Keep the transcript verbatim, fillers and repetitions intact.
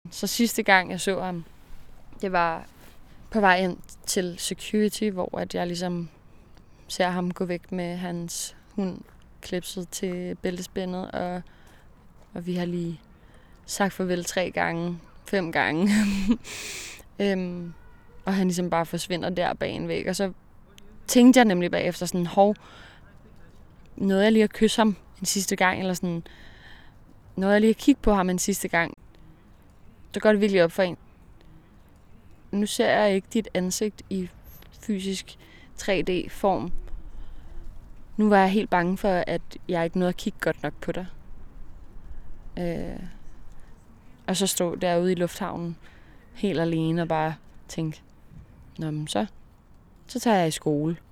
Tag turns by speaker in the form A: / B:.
A: Så sidste gang, jeg så ham, det var på vej ind til security, hvor at jeg ligesom ser ham gå væk med hans hund klipset til bæltespændet, og, og vi har lige sagt farvel tre gange, fem gange. øhm, og han ligesom bare forsvinder der bag en væg. Og så tænkte jeg nemlig bagefter sådan, hov, nåede jeg lige at kysse ham en sidste gang, eller sådan, nåede jeg lige at kigge på ham en sidste gang. Så går det virkelig op for en. Nu ser jeg ikke dit ansigt i fysisk tre D-form. Nu var jeg helt bange for, at jeg ikke nåede at kigge godt nok på dig. Øh, og så stod derude i lufthavnen helt alene og bare tænkte, nå, men så, så tager jeg i skole.